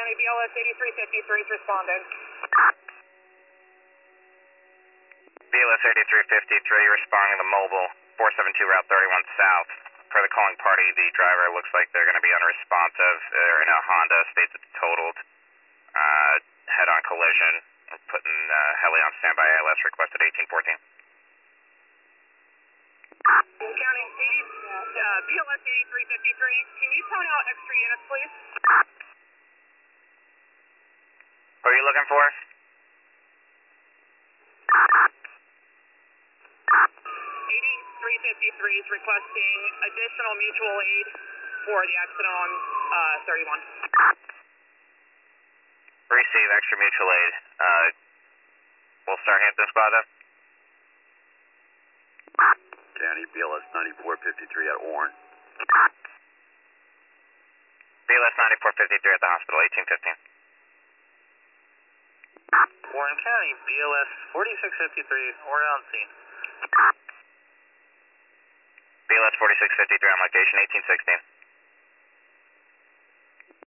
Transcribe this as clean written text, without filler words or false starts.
County, BLS 8353 is responding. BLS 8353 responding to mobile 472 Route 31 South. Per the calling party, the driver looks like they're going to be unresponsive. They're in a Honda, states it's totaled. Head-on collision. We're putting heli on standby. ALS requested 1814. County, BLS 8353, can you tone out extra units, please? Who are you looking for? 8353 is requesting additional mutual aid for the accident on 31. Receive extra mutual aid. We'll start Hampton Squad then. County, BLS 9453 at Warren. BLS 9453 at the hospital, 1815. Warren County, BLS 4653, we're on scene. BLS 4653 on location, 1816.